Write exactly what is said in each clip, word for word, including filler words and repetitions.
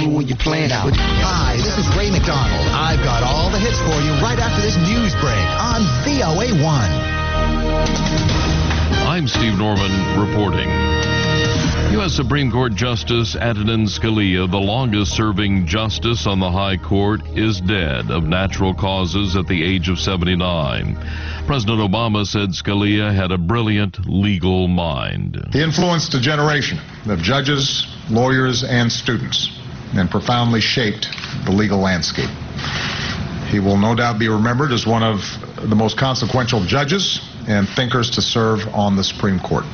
fool when you plan out. Hi, this is Ray McDonald. I've got all the hits for you right after this news break on V O A one. I'm Steve Norman reporting. U S Supreme Court Justice Antonin Scalia, the longest-serving justice on the High Court, is dead of natural causes at the age of seventy-nine. President Obama said Scalia had a brilliant legal mind. He influenced a generation of judges, lawyers, and students, and profoundly shaped the legal landscape. He will no doubt be remembered as one of the most consequential judges and thinkers to serve on the Supreme Court.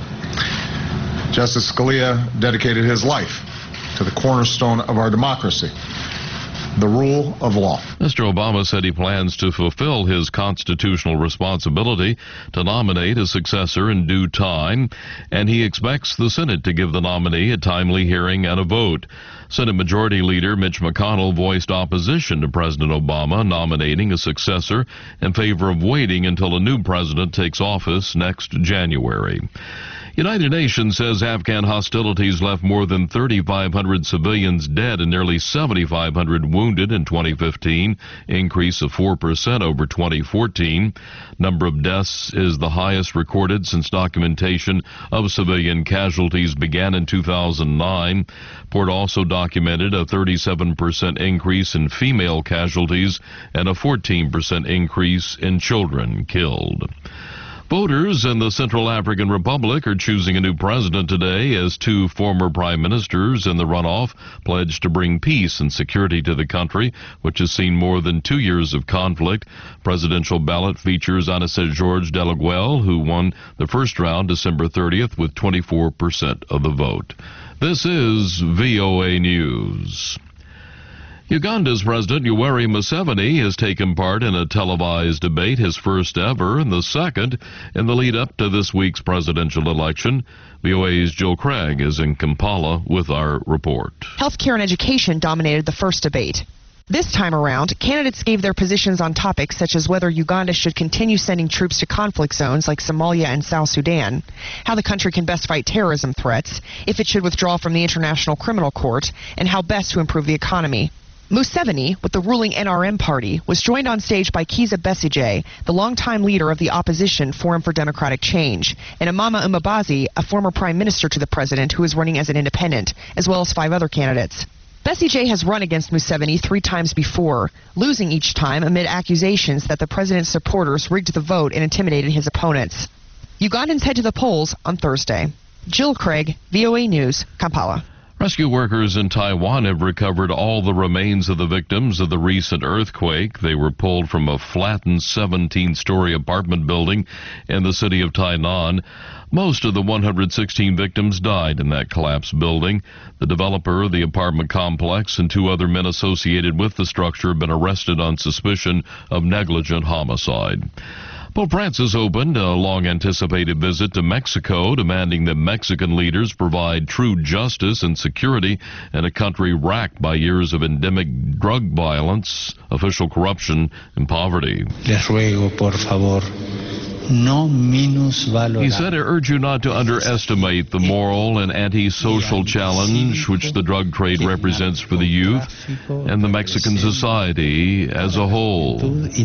Justice Scalia dedicated his life to the cornerstone of our democracy, the rule of law. Mister Obama said he plans to fulfill his constitutional responsibility to nominate a successor in due time, and he expects the Senate to give the nominee a timely hearing and a vote. Senate Majority Leader Mitch McConnell voiced opposition to President Obama nominating a successor in favor of waiting until a new president takes office next January. United Nations says Afghan hostilities left more than thirty-five hundred civilians dead and nearly seventy-five hundred wounded in twenty fifteen, increase of four percent over twenty fourteen. Number of deaths is the highest recorded since documentation of civilian casualties began in two thousand nine. Port also documented a thirty-seven percent increase in female casualties and a fourteen percent increase in children killed. Voters in the Central African Republic are choosing a new president today as two former prime ministers in the runoff pledged to bring peace and security to the country, which has seen more than two years of conflict. Presidential ballot features Anastasia George Delaguel, who won the first round December thirtieth with twenty-four percent of the vote. This is V O A News. Uganda's President Yoweri Museveni has taken part in a televised debate, his first ever and the second in the lead-up to this week's presidential election. V O A's Jill Craig is in Kampala with our report. Healthcare and education dominated the first debate. This time around, candidates gave their positions on topics such as whether Uganda should continue sending troops to conflict zones like Somalia and South Sudan, how the country can best fight terrorism threats, if it should withdraw from the International Criminal Court, and how best to improve the economy. Museveni, with the ruling N R M party, was joined on stage by Kizza Besigye, the longtime leader of the opposition Forum for Democratic Change, and Amama Mbabazi, a former prime minister to the president who is running as an independent, as well as five other candidates. Besigye has run against Museveni three times before, losing each time amid accusations that the president's supporters rigged the vote and intimidated his opponents. Ugandans head to the polls on Thursday. Jill Craig, V O A News, Kampala. Rescue workers in Taiwan have recovered all the remains of the victims of the recent earthquake. They were pulled from a flattened seventeen-story apartment building in the city of Tainan. Most of the one hundred sixteen victims died in that collapsed building. The developer of the apartment complex and two other men associated with the structure have been arrested on suspicion of negligent homicide. Pope Francis opened a long-anticipated visit to Mexico, demanding that Mexican leaders provide true justice and security in a country racked by years of endemic drug violence, official corruption, and poverty. Les ruego, por favor, no minusvalorar. He said, I urge you not to underestimate the moral and anti-social challenge which the drug trade represents for the youth and the Mexican society as a whole.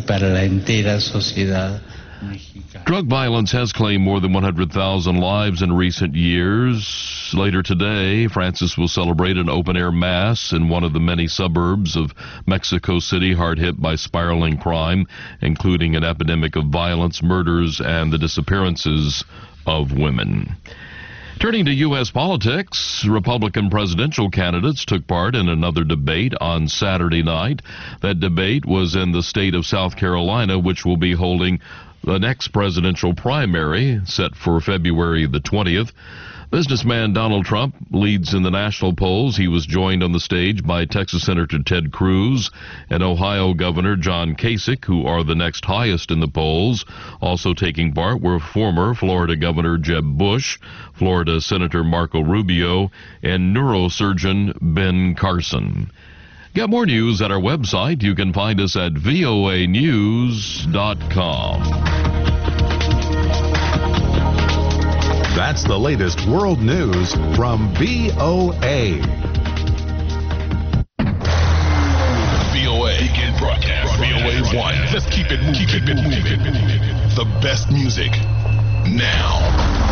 Drug violence has claimed more than one hundred thousand lives in recent years. Later today, Francis will celebrate an open-air mass in one of the many suburbs of Mexico City hard hit by spiraling crime, including an epidemic of violence, murders, and the disappearances of women. Turning to U S politics, Republican presidential candidates took part in another debate on Saturday night. That debate was in the state of South Carolina, which will be holding the next presidential primary, set for February the twentieth. Businessman Donald Trump leads in the national polls. He was joined on the stage by Texas Senator Ted Cruz and Ohio Governor John Kasich, who are the next highest in the polls. Also taking part were former Florida Governor Jeb Bush, Florida Senator Marco Rubio, and neurosurgeon Ben Carson. Get more news at our website. You can find us at V O A news dot com. That's the latest world news from V O A. one. Let's keep it moving. Keep it moving. The best music now.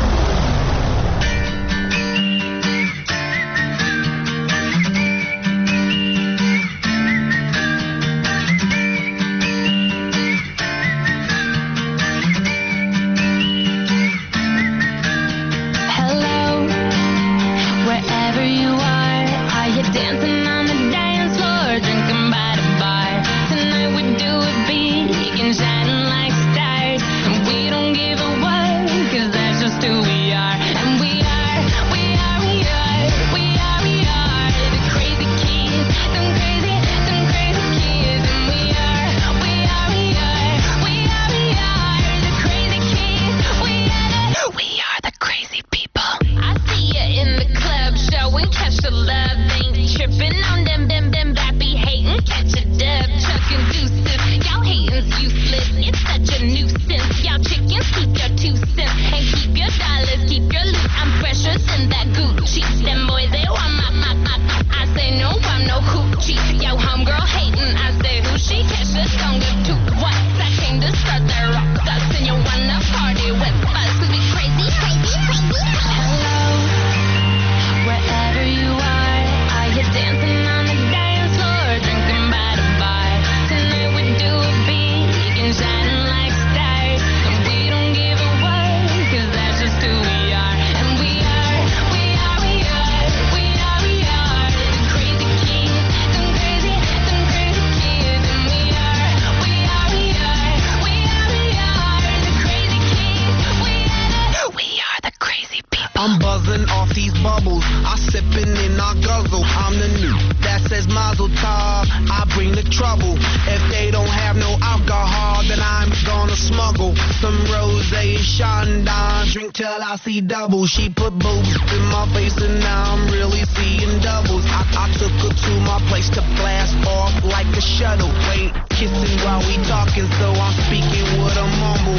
Double. She put boobs in my face and now I'm really seeing doubles. I, I took her to my place to blast off like a shuttle. Wait, kissing while we talking, so I'm speaking with a mumble.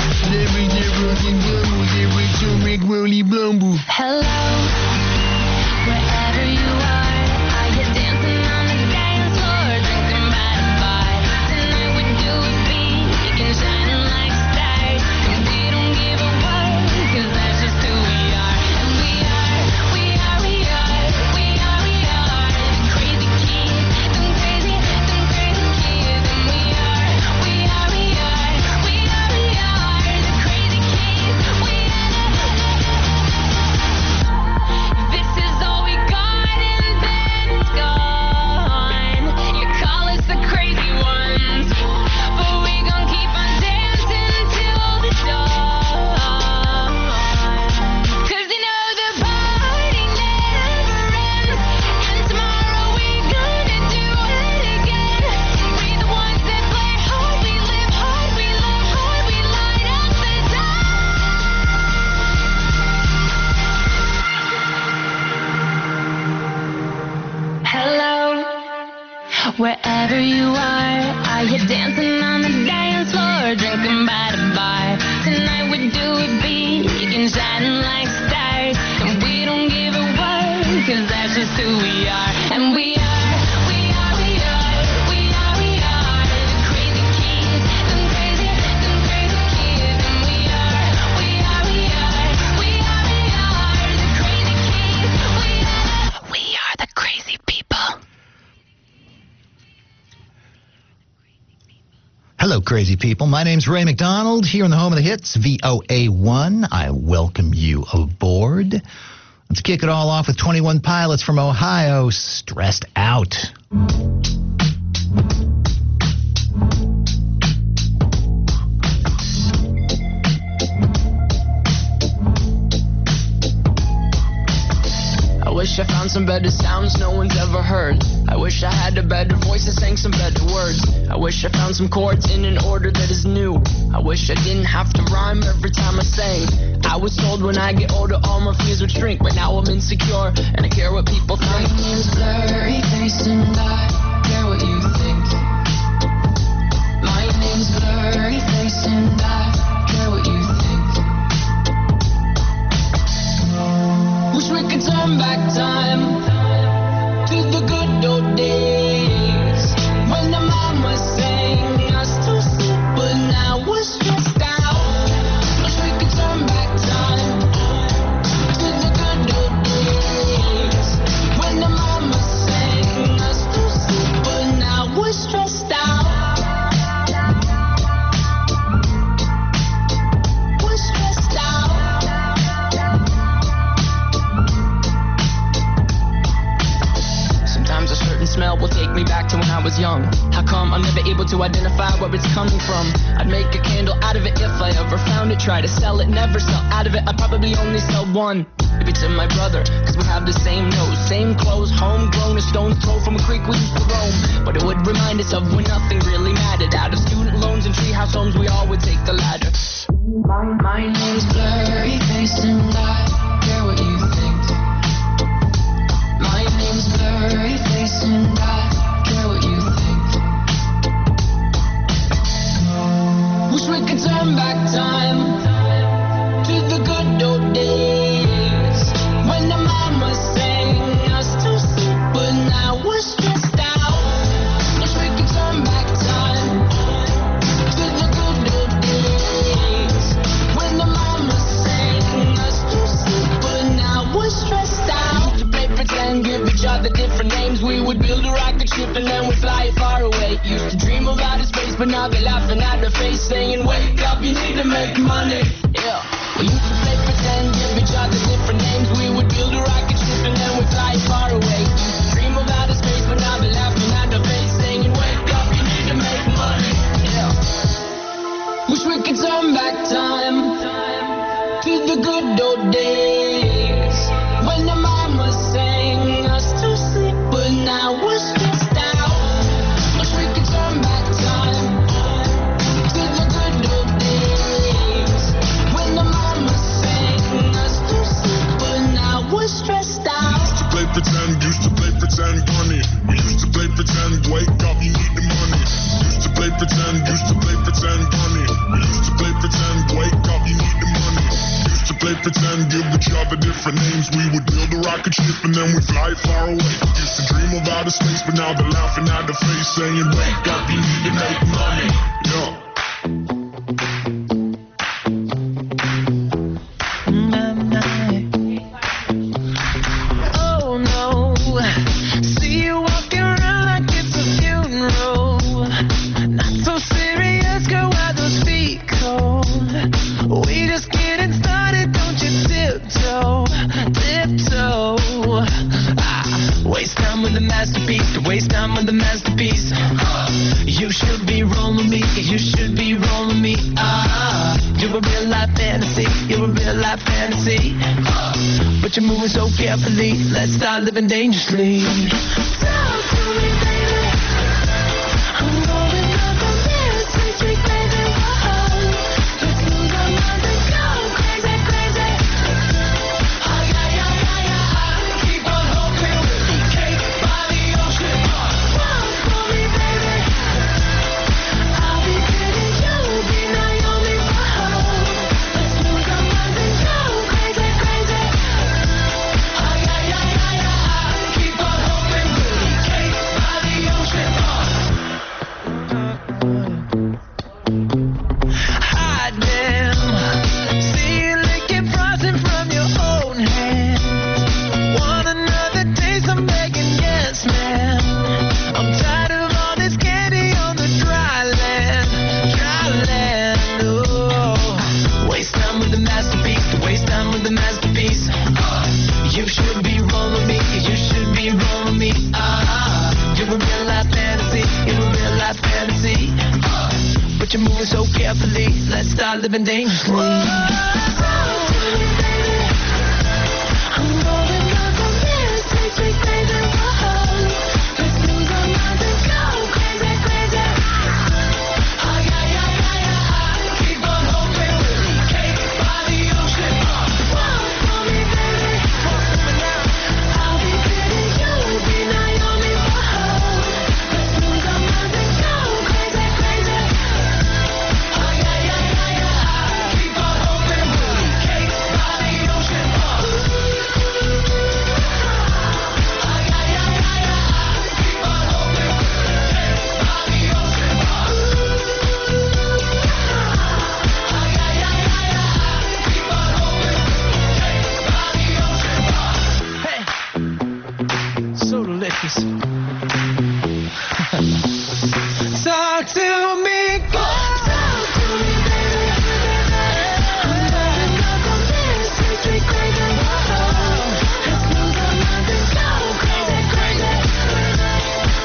Hello, wherever you are, are you dancing on the dance floor, drinking by the bar? Tonight we do it big and shining like stars, and we don't give a what, 'cause that's just who we are. And we are, we are, we are, we are, we are the crazy kids, them crazy, them crazy kids. And we are, we are, we are, we are, we are the crazy kids. We are the. This is all we got and then it's gone. You call us the crazy ones, but we gon' keep on dancing till the dawn. 'Cause you know the party never ends, and tomorrow we gonna do it again. We the ones that play hard, we live hard, we love hard, we light up the dark. Hello, wherever you are, are you dancing on the dance floor, drinking by the bar? Tonight we do it big and shining like stars, and we don't give a what, 'cause that's just who we are. And we are, we are, we are, we are, we are the crazy kids, them crazy, them crazy kids. And we are, we are, we are, we are, we are the crazy kids. We are, we are the crazy people. Hello, crazy people. My name's Ray McDonald here on the home of the hits, V O A one. I welcome you aboard. Let's kick it all off with twenty-one Pilots from Ohio, Stressed Out. I wish I found some better sounds no one's ever heard. I wish I had a better voice that sang some better words. I wish I found some chords in an order that is new. I wish I didn't have to rhyme every time I sang. I was told when I get older all my fears would shrink, but now I'm insecure and I care what people think. My name's Blurry Face and I care what you think. My name's Blurry Face and I care what you think. Wish we could turn back time to the good old days when the mama sang us to smell will take me back to when I was young. How come I'm never able to identify where it's coming from? I'd make a candle out of it if I ever found it. Try to sell it, never sell out of it. I'd probably only sell one. Maybe to my brother, cause we have the same nose, same clothes, homegrown, a stone's throw from a creek we used to roam. But it would remind us of when nothing really mattered. Out of student loans and treehouse homes, we all would take the ladder. My, my name's Blurry Face and I care what you think. My name's Blurry Face and I care what you think. Wish we could turn back time to the good old days when the mama sang us to sleep, but now we're stressed out. Wish we could turn back time to the good old days when the mama sang us to sleep, but now we're stressed out. Used to play pretend, give each other different names. We would build a rocket ship and then we'd fly it far away. Used to dream of outer space, but now they're laughing at the face, saying, wake up, you need to make money. Yeah. We used to play pretend, give each other different names. We would build a rocket ship and then we'd fly far away. Used to dream of outer space, but now they're laughing at the face, saying, wake up, you need to make money. Yeah. Wish we could turn back time to the good old days when the mama sang us to sleep, but now we're stressed out. Wish we could turn back time to the good old days when the mama sang us to sleep, but now we're stressed out. Used to play pretend, used to play pretend, funny. We used to play pretend, wake up, you need the money. Used to play pretend, used to play pretend, funny. We used to play pretend, wake up, you need the money. Used to play pretend, give each other different names. We would build a rocket ship and then we'd fly far away. Used to dream of outer space, but now they're laughing at the face, saying, wake up, you need to make money. Yeah. Oh no, see you walking around like it's a funeral. Not so serious, girl, why those feet cold? We just getting started, don't you tiptoe, tiptoe. Ah, waste time with the masterpiece, to waste time with the masterpiece. You should be rolling me, you should be rolling me. Ah, you're a real life fantasy, you're a real life fantasy. But you're moving so carefully, let's start living dangerously. Talk to me, baby. I'm going up on this sweet, sweet baby. Whoa. Let's lose our minds and go crazy, crazy. Ay, ay, ay, ay, ay. Keep on hoping we'll be cake by the ocean. Walk for me, baby. I'll be pretty, you'll be Naomi. Whoa. Let's lose our minds and go crazy, crazy. Ay, ay, ay, ay, ay. Keep on hoping we'll be cake by the ocean. Hide them. See you licking frosting from your own hand. Want another taste? I'm begging, yes, man. I'm tired of all this candy on the dry land, dry land. Oh, waste time with the masterpiece, to waste time with the masterpiece. You should be rolling me, you should be rolling me. Ah, you're a real life fantasy, you're a real life fantasy. But you're moving so carefully, let's start living dangerously. Talk to me, baby. I'm rolling up on this sweet, sweet baby. Whoa. Let's lose our minds and go crazy, crazy. Ay, ay, ay, ay, ay. Keep on hoping we'll be cake by the ocean. Walk for me, baby. Walk for me now. I'll be pretty, you'll be Naomi. Whoa. Let's lose our minds and go crazy, crazy. Ay, ay, ay, ay, ay. Keep on hoping we'll be cake by the ocean. Ay, ay, ay, ay, ay. Keep on hoping we'll be cake by the ocean. Ay, ay, ay, ay, ay. Keep on hoping we'll be cake by the ocean. Hey, so delicious. Talk to me, girl. Talk to me, baby. I'm rolling up on this sweet, sweet baby. Whoa. Let's lose our minds and go crazy, crazy.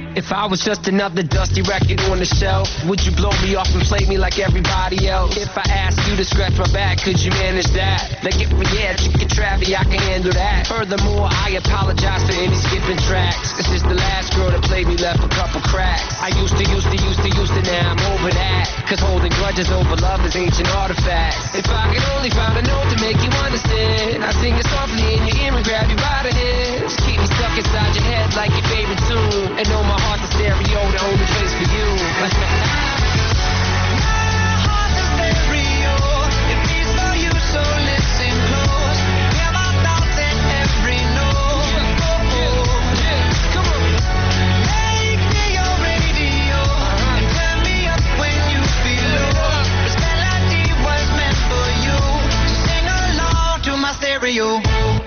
If I was just another dusty record on the shelf, would you blow me off and play me like everybody else? If I asked you to scratch my back, could you manage that? Like if we had chicken trappy, I can handle that. Furthermore, I apologize for any skipping tracks. This is the last girl that played me, left a couple cracks. I used to, used to, used to, used to, now I'm over that. Cause holding grudges over love is ancient artifacts. If I could only find a note to make you understand, I sing it softly in your ear and grab you by the hands. Keep me stuck inside your head like your favorite tune, and know my heart's a stereo, the only place for you. My heart's a stereo, it beats for you, so listen close. Hear my thoughts in every note. Oh, oh. Yeah, come on. Make me your radio, and turn me up when you feel low. This melody was meant for you, so sing along to my stereo.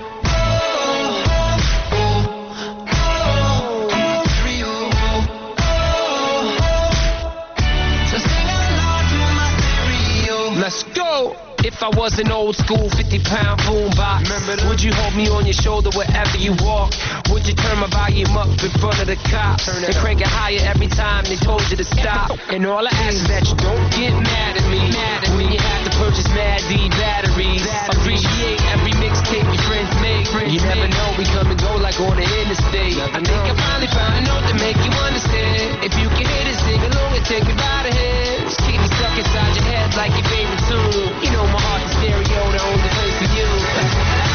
Let's go! If I was an old school fifty pound boombox, would you hold me on your shoulder wherever you walk? Would you turn my volume up in front of the cops and crank it higher every time they told you to stop? And all I ask is that you don't get mad at me when you have to purchase Mad D batteries. Appreciate every mixtape your friends make. You never know, we come and go like on the interstate. I think I finally found a note to make you understand. If you can hit it, sing along and take me by the hands. Keep me stuck inside your head like your favorite tune. You know my heart's a stereo, the only place for you. My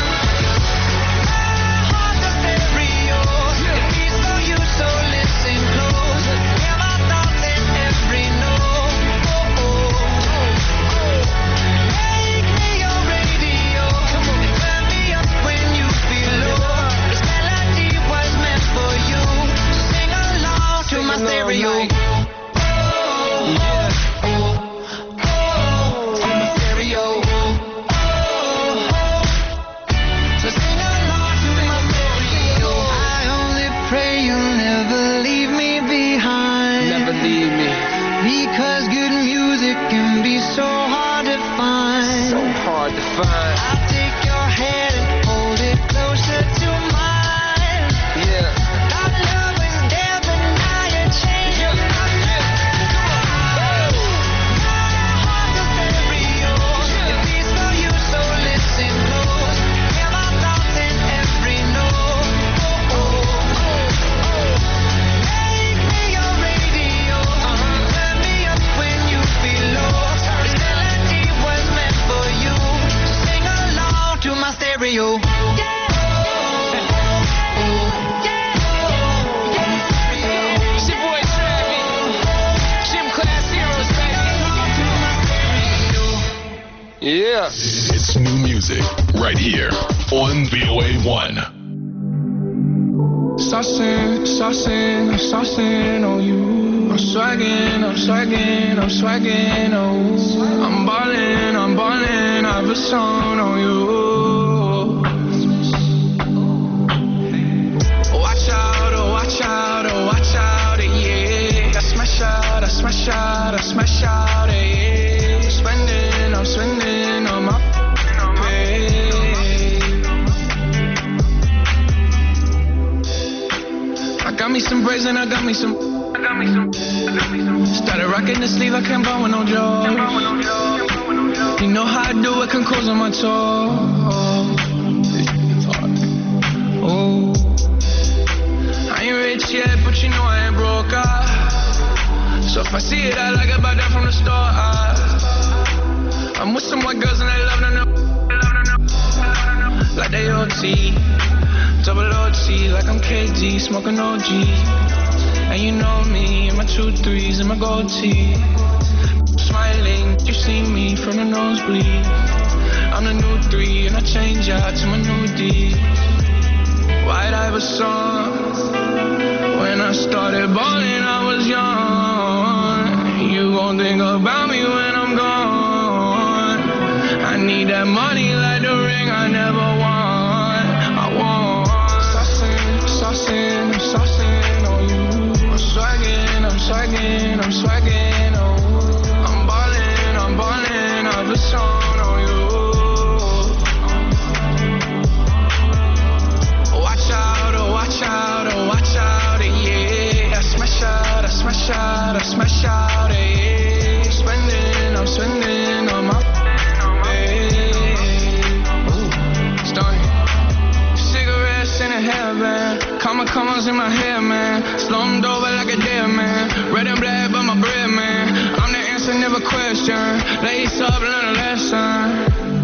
heart's a stereo, it beats for you, so listen close. Hear my thoughts in every note. Oh, oh, oh. Make me your radio, and turn me up when you feel low. This melody was meant for you, so sing along to my stereo. Because good music can be so hard to find. So hard to find. I'll take your hand and hold it closer to mine. Yeah. Our love was there, but now you're changing my mind. My heart's a stereo, it beats for you, so listen close. Hear my thoughts in every note. Oh, oh, oh, oh. Make me your radio. Turn me up when you feel low. This melody was meant for you, so sing along to my stereo. Yeah. It's new music right here on V O A one. Saucing, saucing, I'm saucing on you. I'm swagging, I'm swagging, I'm swagging, oh. I'm ballin', I'm ballin', I have a song on you. Watch out, oh, watch out, oh, watch out, yeah. I smash out, I smash out, I smash out, yeah. Spending, I'm spending on my pay. I got me some braids and I got me some. I got me some. I got me some. Started rocking the sleeve, I can't buy with no jaws. You know how I do it, can close on my toes. Oh, I ain't rich yet, but you know I ain't broke. Ah. So if I see it, I like it, buy that from the store. Ah. I'm with some white girls and they love to know, like they O T, double O T, like I'm K D, smoking O G. And you know me, and my two threes and my gold tee. Smiling, you see me from the nosebleed. I'm the new three, and I change out to my new D. White Iverson. When I started balling, I was young. You gon' think about me when I'm gone. I need that money like the ring I never won. I want saucing, saucing, I'm saucing on you. I'm swagging, I'm swagging, I'm swagging, oh. I'm ballin', I'm ballin', I have a song on you. Watch out, oh, watch out, oh, watch out, yeah. I smash I smash out, ayy. Spending, I'm spending on my in a hairband, comma commas in my hair, man. Slummed over like a dead man. Red and black, but my bread, man. I'm the answer, never question. Lace up, learn a lesson.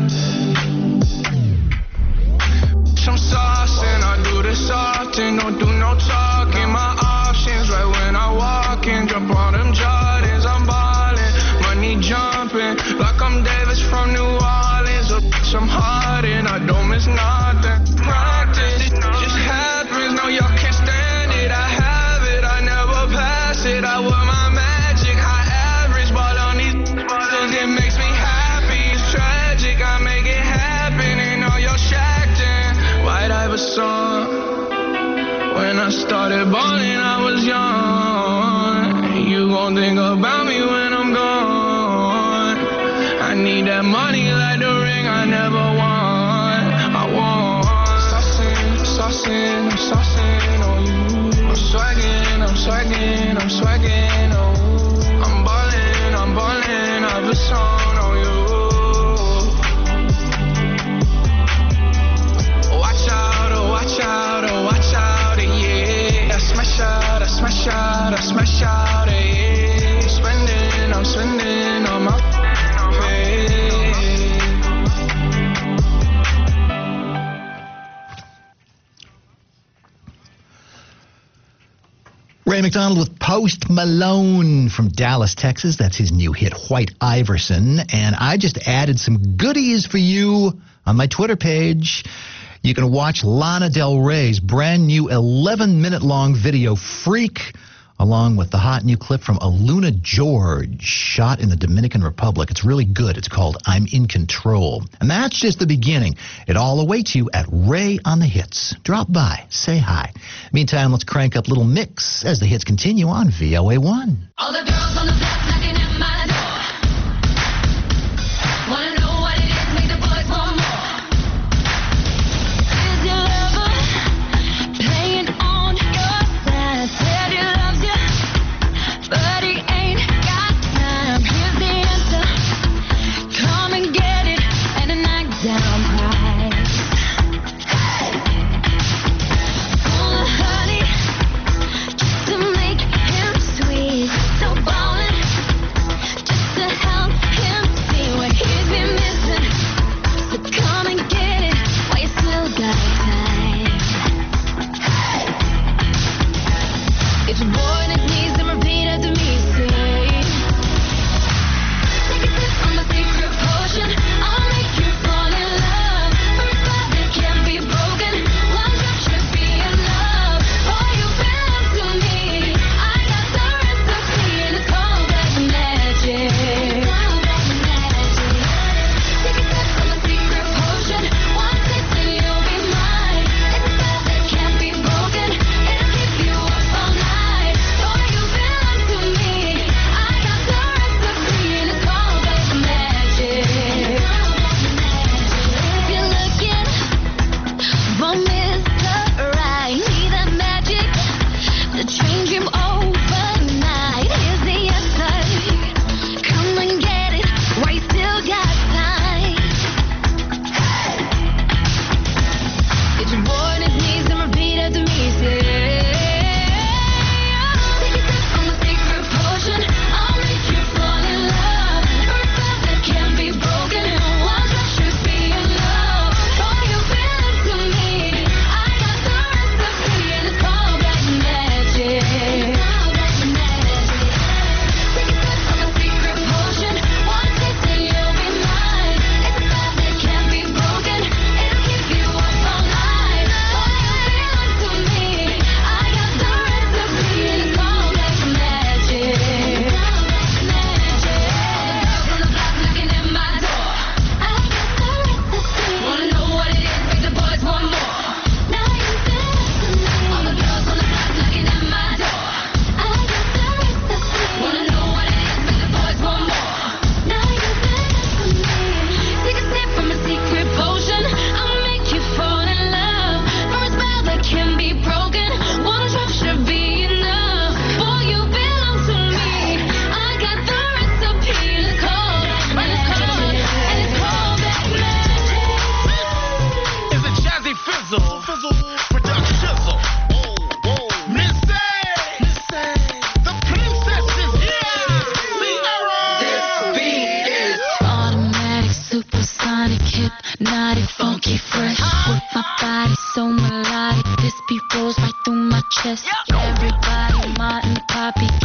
Some saucing, I do this often. Don't do no talking. My options, right when I walk in. Jump on them Jordans, I'm ballin'. Money jumping, like I'm Davis from New Orleans. Or I'm Harden, I don't miss nothing. Practice, just happens, no y'all can't stand it. I have it, I never pass it. I wear my magic, high average, ball on these bottles, it makes me happy. It's tragic, I make it happen, and all y'all shacked in. White Iverson, when I started balling, I was young. You gon' think about me when I'm gone. I need that money like the ring I never won. I want saucing, I'm saucing on you. I'm swagging, I'm swagging, I'm swagging, oh. I'm ballin', I'm ballin', I've a song on you. Watch out, oh, watch out, oh, watch out, yeah. I smash out, I smash out, I smash out, yeah. I'm spending, I'm spending on my Ray McDonald with Post Malone from Dallas, Texas. That's his new hit, White Iverson. And I just added some goodies for you on my Twitter page. You can watch Lana Del Rey's brand new eleven minute long video, Freak, along with the hot new clip from Aluna George, shot in the Dominican Republic. It's really good. It's called I'm in Control. And that's just the beginning. It all awaits you at Ray on the Hits. Drop by, say hi. Meantime, let's crank up Little Mix as the hits continue on V O A one. All the girls on the block knocking at my door. Wanna know what it is, make the boys want more. Is your lover playing on your side? Said he loves you, but he ain't got time. Here's the answer, come and get it, and a knockdown prize. Full of honey, just to make him sweet. So ballin', just to help him see what he's been missing.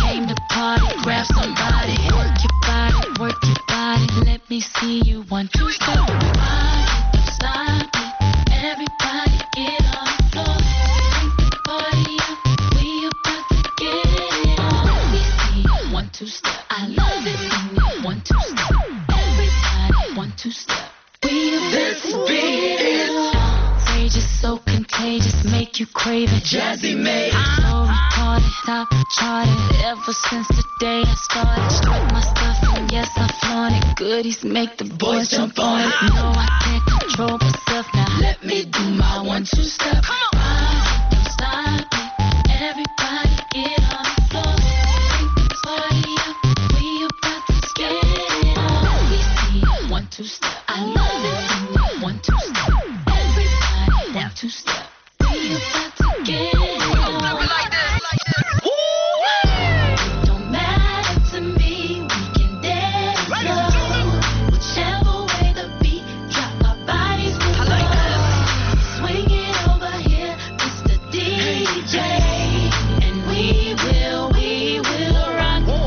came to party. Grab somebody, work your body, work your body. Let me see you one, two, step. Body, don't stop it. Everybody get on the floor. Take the party up. We about to get it on. Let me see you one, two, step. I love it when you one, two, step. Everybody one, two, step. We about to get it on. Outrageous, so contagious, make you crave it. Jazzy made it. So retarded, top charted. Ever since the day I started, strike my stuff and yes I flaunt it. Goodies make the boys jump on it. No, I can't control myself now. Let me do my one, two, step. Body, don't stop it. Everybody get on the floor. Take the party up. We about to get it on. Let me see you one, two, step. I love it when you one, two, step. Everybody one, two, step. We about to get it on. Like this, like this. It don't matter to me. We can dance slow. Whichever way the beat drop, our bodies move. I like that. Swing it over here, Mister D J, and we will, we will rock you.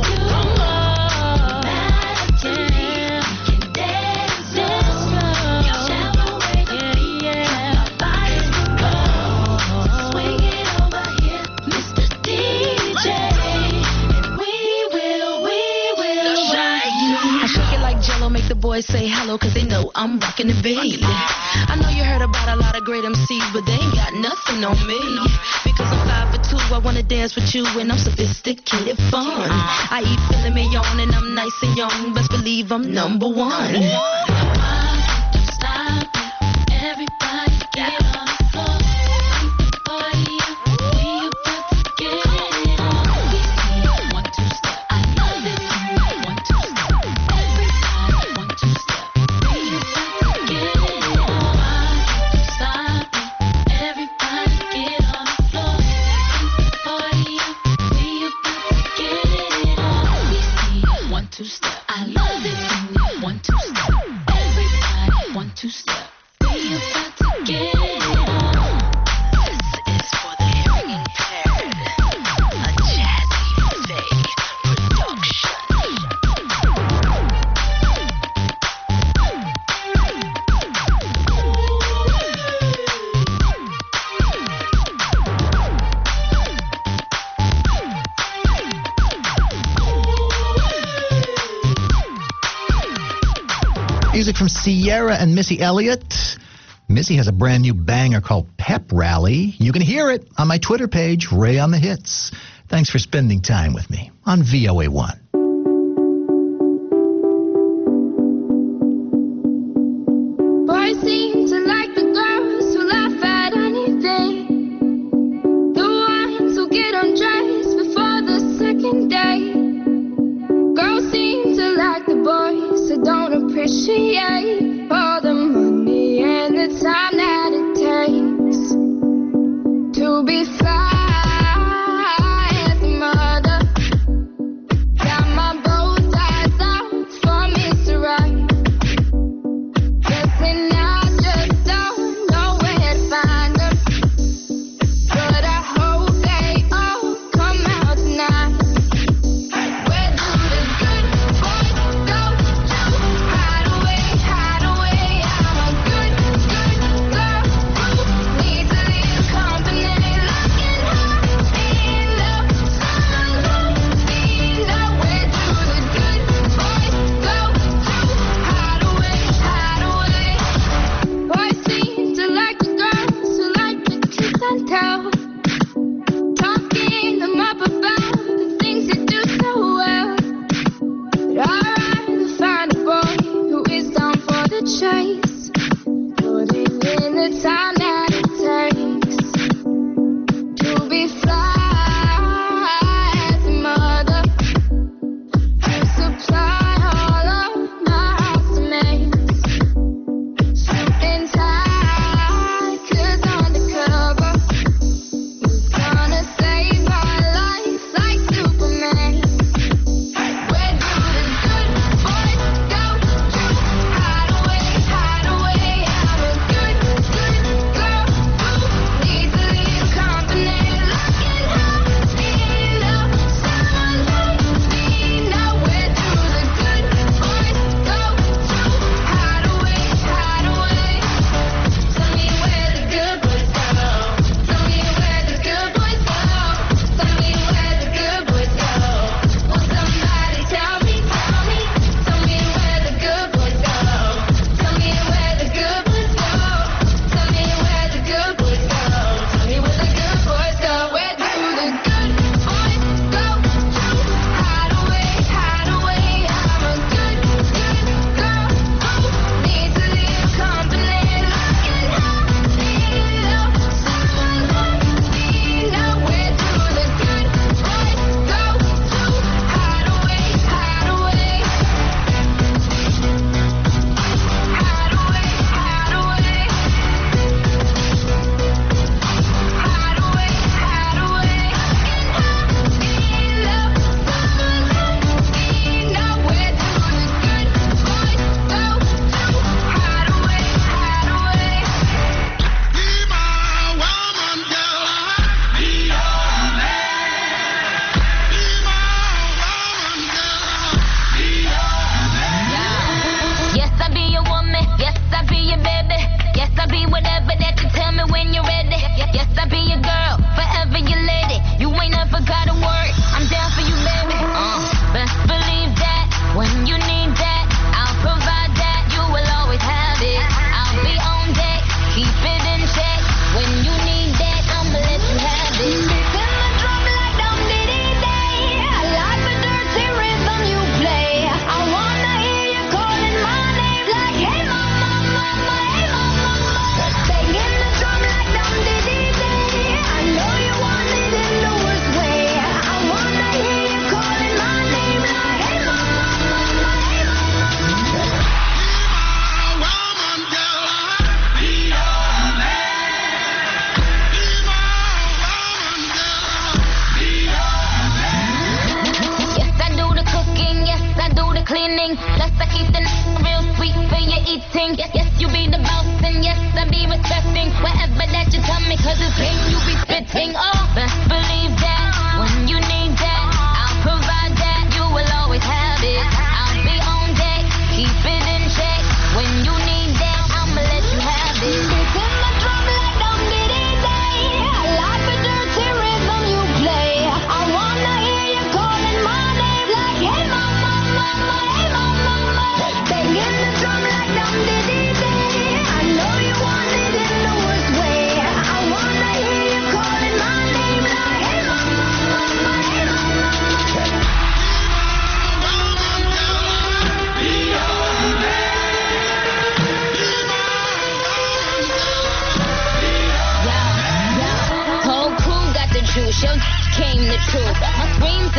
Matter to me. We can dance slow. Whichever way the beat drop, our bodies move. Swing it over here, Mister D J, and we will, we will rock you. I shake it like Jello, make the boys say hello, cause they know I'm rockin' the baby. I know you heard about a lot of great M Cs, but they ain't got nothing on me. Because I'm five for two, I wanna dance with you, and I'm sophisticated fun. I eat filet mignon, and I'm nice and young, best believe I'm number one. Don't stop it. Everybody get on the floor. Take the party up. We about to get it on. We see you one, two, step. I love it when you one, two, step. Everybody one, two, step. We about to get it on. Don't stop it. Everybody get on the floor. Take the party up. We about to get it on. We see you one, two, step. I love it when you one, two, step. Everybody one, two, step. We about to get it on. This is for the hearing impaired. A Jazzy Faye production. Music from Sierra and Missy Elliott. Missy has a brand new banger called Pep Rally. You can hear it on my Twitter page, Ray on the Hits. Thanks for spending time with me on V O A one. Boys seem to like the girls who laugh at anything. The ones who get undressed before the second date. Girls seem to like the boys who don't appreciate all the money and the time that it takes to be fly as a mother. Got my bow ties out for Mister Right. Guessing I just don't know where to find them, but I hope they all come out tonight. Where do the good boys go to hide away? Hide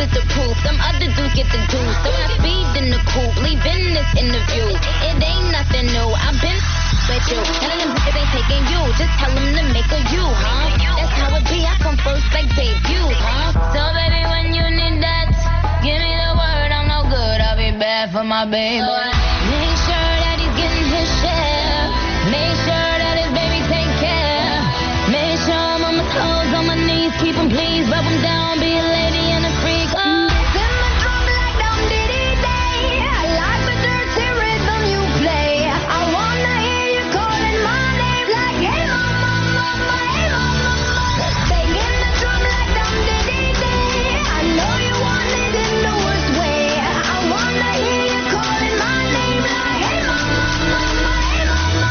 with the proof. Them other dudes get the juice. So I feed in the coop, leaving this interview. It ain't nothing new. I've been with you. None of them bitches ain't taking you. Just tell them to make a you, huh? That's how it be. I come first like debuts, huh? So baby, when you need that, give me the word. I'm no good. I'll be bad for my baby. So I make sure that he's getting his share. Make sure that his baby take care. Make sure I'm on my toes, on my knees. Keep him please, rub him down. Be a lady and a freak. Oh. Send my drum like Dum Diddy Day. I like the dirty rhythm you play. I wanna hear you calling my name like, hey mama, mama, hey mama, mama. Banging the drum like Dum Diddy Day. I know you want it in the worst way. I wanna hear you calling my name like, hey mama, mama, hey mama.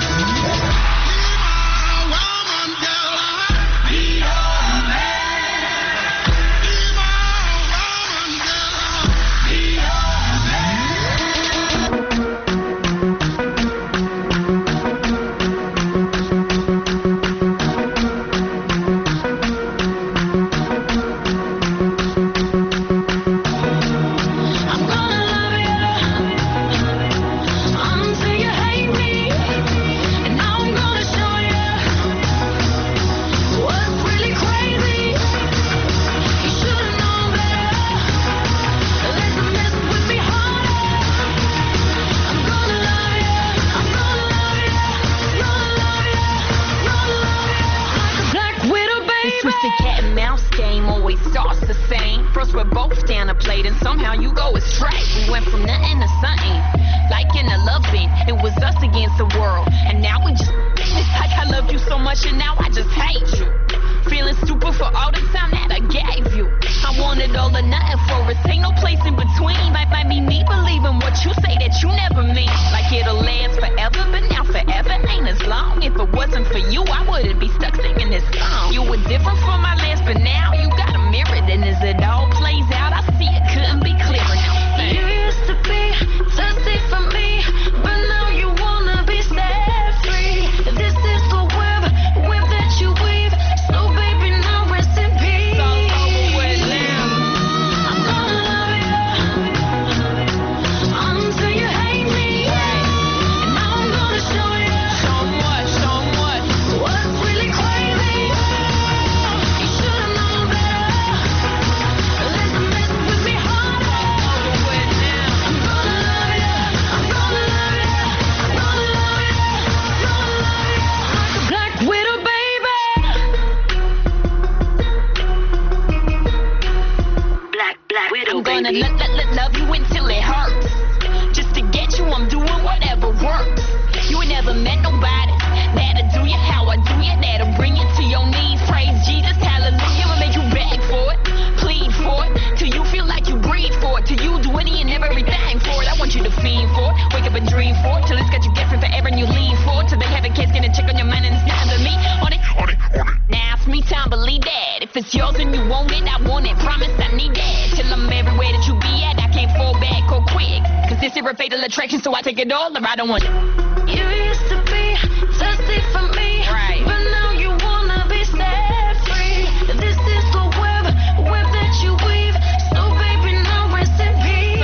I don't want it. You used to be thirsty for me, right? But now you wanna be set free. This is the web, web that you weave. So baby, now rest in peace.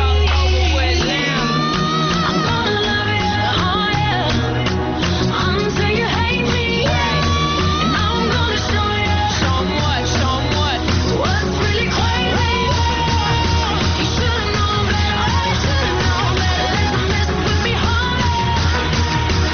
I'm gonna love you, oh yeah, until you hate me. And now I'm gonna show you, show 'em what, show 'em what, what's really crazy. You should've known better, you should've known better. Let's mess with me hard.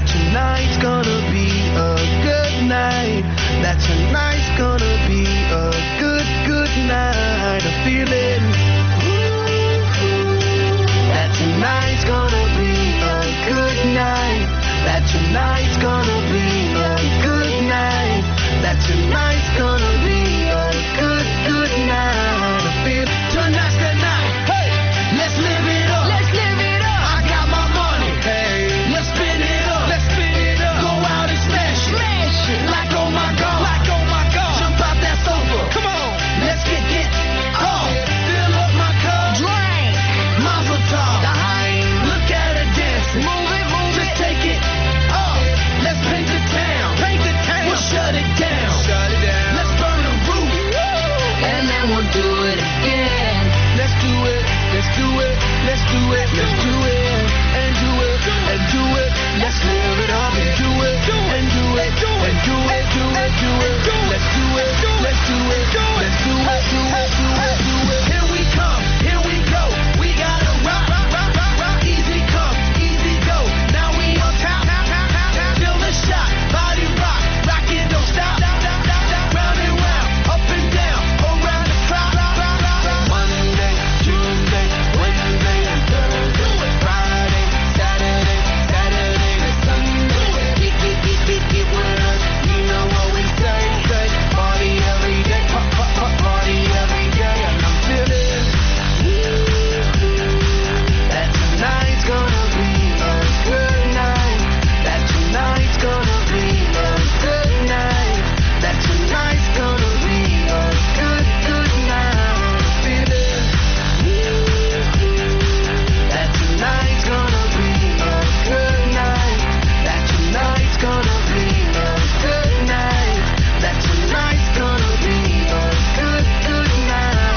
that tonight's gonna be a good night. That tonight's gonna be a good, good night. I'm feeling that tonight's gonna be a good night. That tonight's gonna be a good night. That tonight's gonna be a good, good night. I feel tonight's the night. Hey, let's live it up. Let's live it up. I got my money. Hey, let's spin it up. Let's spin it up. Go out and smash it. Smash it. Like oh my God. Like oh my God. Jump out that sofa. Come on. Let's get get oh. Fill up my cup. Drink. Mazel tov. Look at her dancing. Move it, move Just it. Just take it. Oh, let's paint the town. Paint the town. We'll shut it down. Shut it down. Let's burn the roof. And then we'll do it again. Let's do it. Let's do it. Let's do it. Let's do it. And do it. And do it. Let's live it up and do it. And do it. And do it. Do it. Do it. Let's do it. Let's do it. Let's do it. Do it. Do it. Do it. Here we come. Here we go. We gotta rock. Rock. Rock. Rock. Rock. Easy come. Easy go. Now we on top. Feel the shot. Body rock. Rock it. Don't stop. Round and round. Up and down. Around the clock. Monday, Tuesday, Wednesday, and Thursday. Friday, Saturday, Saturday, and Sunday. Keep, keep, keep, keep, keep with us. You know what we say. Say party every day. Pop, pop, pop, party every day. And I'm feeling that tonight's gonna be a good night. That tonight's gonna be a good night. That tonight's gonna be a good, good night. Feeling that tonight's gonna be a good night. That tonight's gonna be a good night. That tonight's gonna be a good, good night.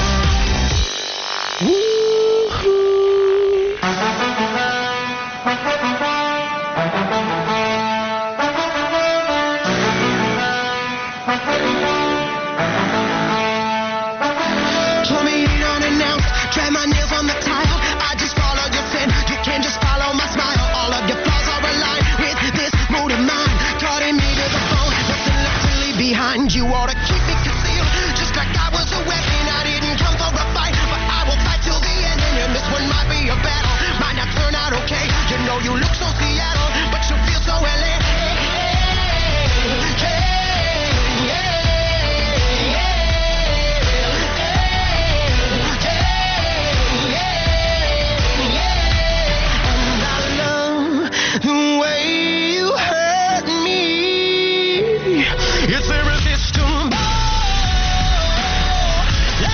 twenty-eight unannounced, drag my nails on the tile. I just follow your sin, you can just follow my smile. All of your flaws are aligned with this mood of mine. Calling me to the phone, nothing left to leave behind. You ought to keep me concealed, just like I was a weapon. I didn't come for a fight, but I will fight till the end. And this one might be a battle, might not turn out okay. You know you look so Seattle, but you feel so L A. The way you hurt me, it's irresistible. Oh,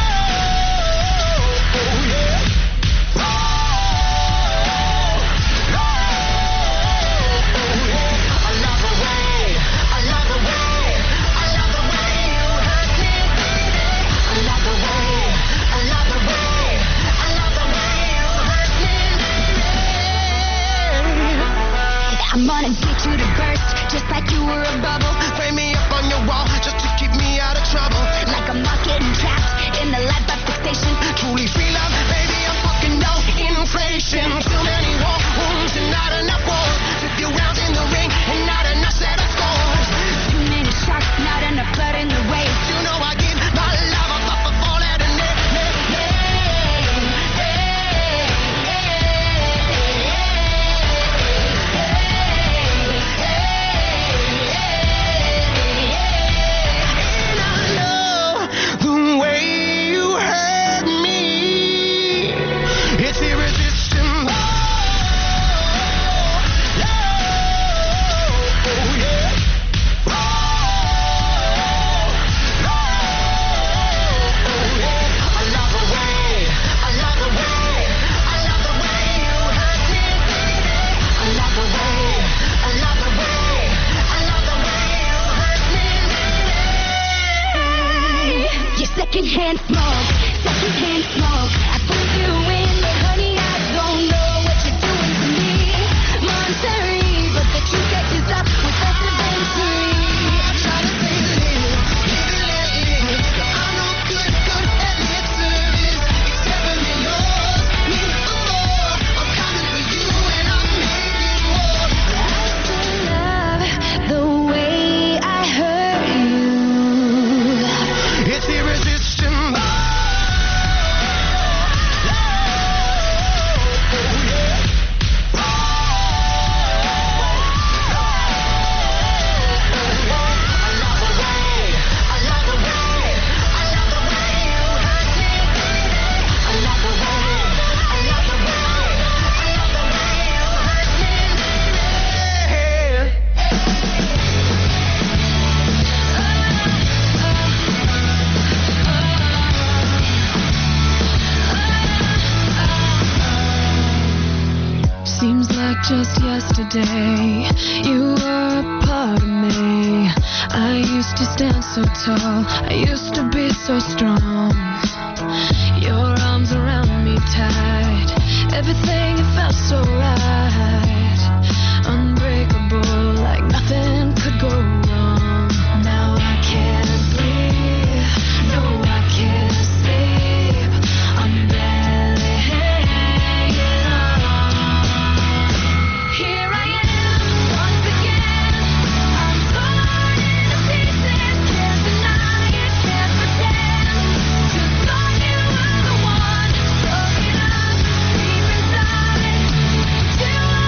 yeah. Oh, oh, yeah. I love the way, I love the way, I love the way you hurt me, baby. I love the way, I love the way, I love the way you hurt me, baby. I'm gonna get you to burst, just like you were a bubble. Frame me up on your wall, just to keep me out of trouble. Like a moth getting trapped in the light of fixation. Truly free love, baby, I'm fucking no inflation. Too many war wounds and not enough wars. fifty rounds in the ring and not enough set of scores. Too many sharks, not enough blood in the waves. You know I give my love a fuck for all that and that. The way you hurt me, it's irresistible. Secondhand smoke, secondhand smoke. I put you in, but honey, I don't know what you're doing to me. Monterey, but the truth catches up with us eventually. Try to say the limit, live it, let it. I'm no good, good at lip service, except for me, yours. Need for more. I'm coming for you, and I'm making more. I Seems like just yesterday you were a part of me. I used to stand so tall, I used to be so strong. Your arms around me tight, everything it felt so right. Unbreakable, like nothing could go wrong. Now I can't breathe, no I can't sleep. I'm barely hanging on. Here I am, once again. I'm torn into pieces, can't deny it, can't pretend. Just thought you were the one, broke it up, deep inside. Till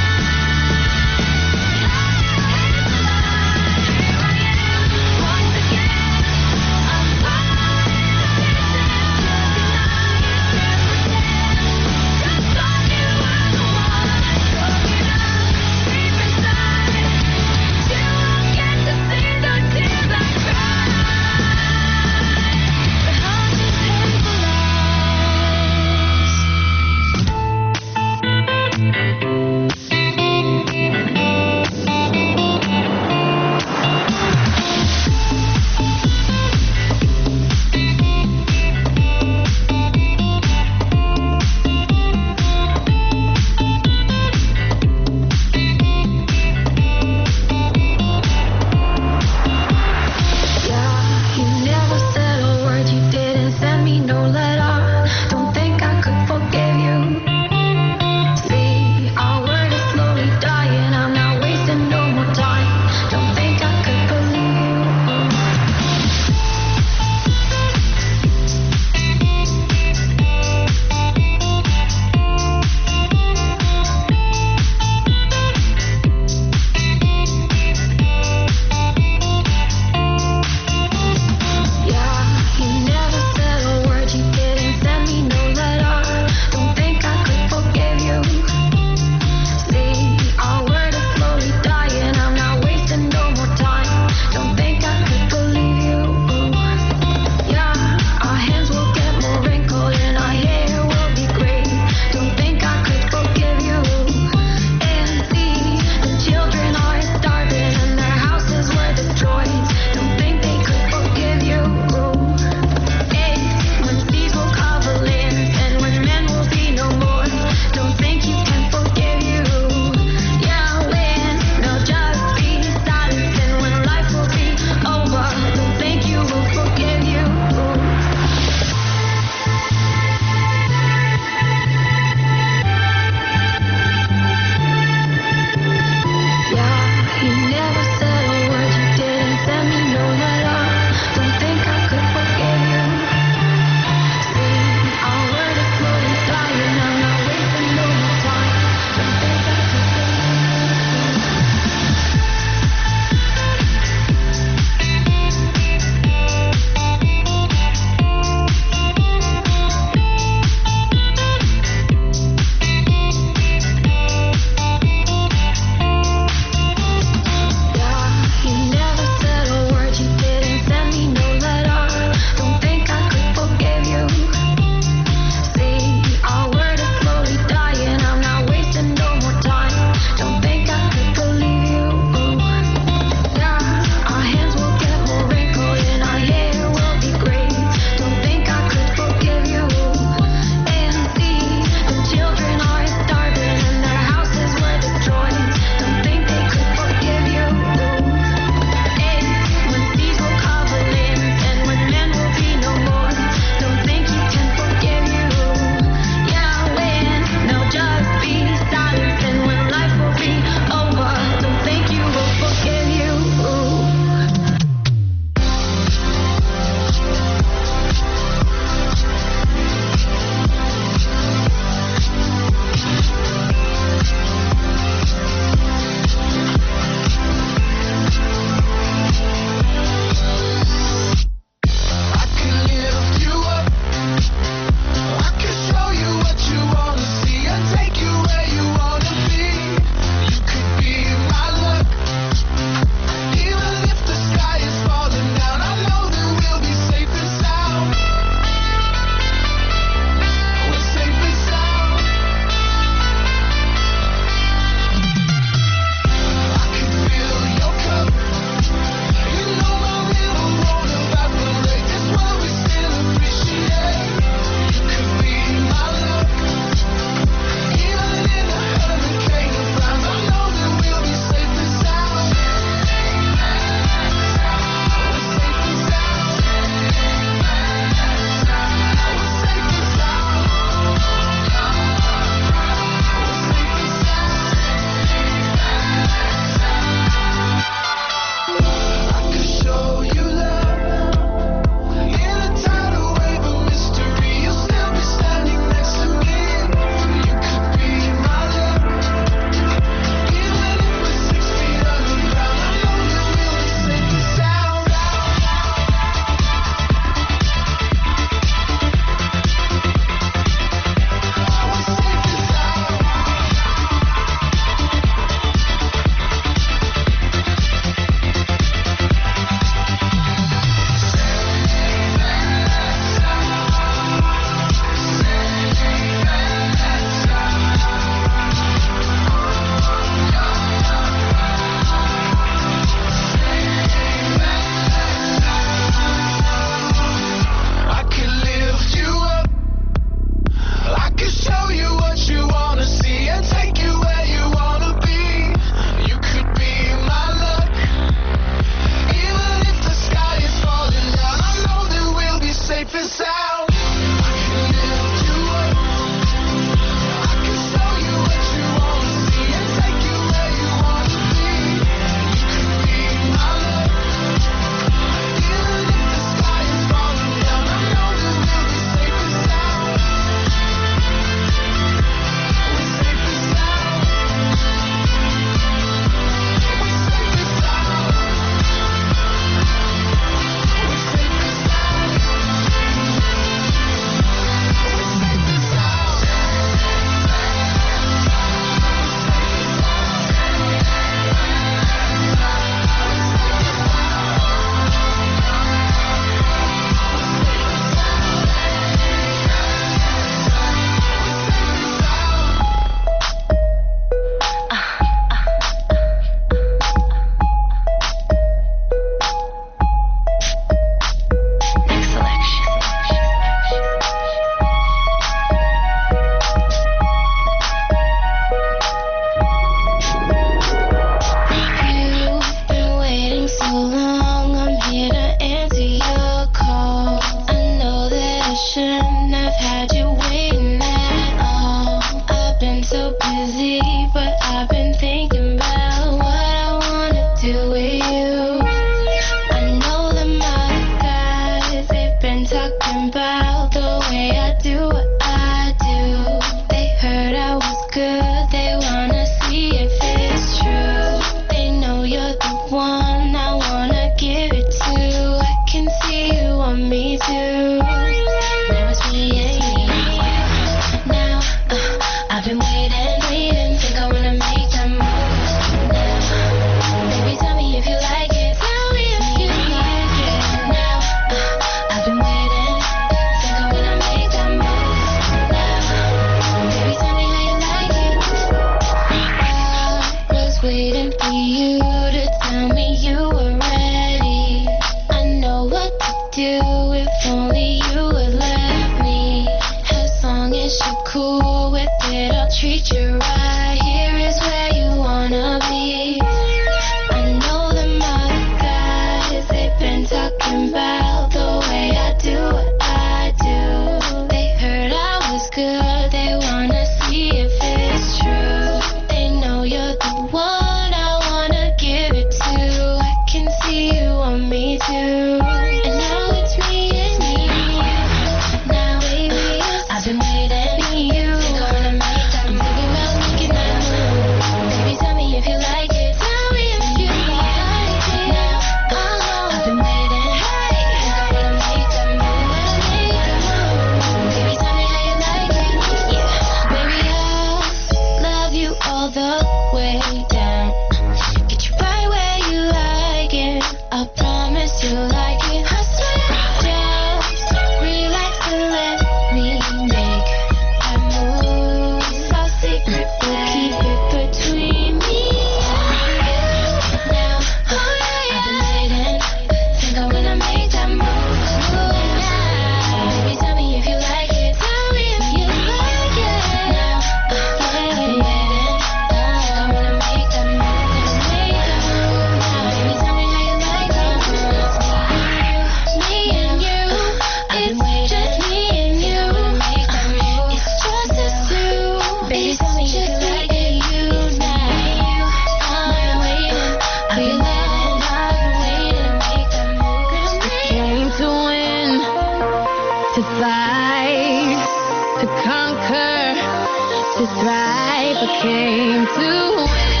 promise you're cool with it, I'll treat you right. Here is where you wanna be. I know them other guys, they've been talking about the way I do what I do. They heard I was good, they wanna see if it's true. They know you're the one I wanna give it to. I can see you want me too. And now it's me and you. Now baby, I've been waiting for you. Gonna make that I'm thinking about making that move. Baby, tell me if you like it. Tell me if you like it. Now, oh, I've been waiting. Hey, gonna make that move. Make that move. Baby, tell me how you like it. Yeah, baby, I'll love you all the way down. Get you right where you like it. I promise you like it. I swear. Just relax and let me make that move. It's our secret, we'll keep it between me and you. Now, oh yeah, I've been waiting. Think I wanna make that move. Move now. Baby, tell me if you like it. Tell me if you like it. Now, oh yeah, I've been waiting. Think I wanna make that move. Make that move now. Baby, tell me how you like that move. Me and you, it's just me and you. It's just us two. Baby, tell me if you like it. You now. I'm waiting. I've been waiting. I've been waiting to make that move. I came to win, to fight, to conquer, to thrive. I came to win.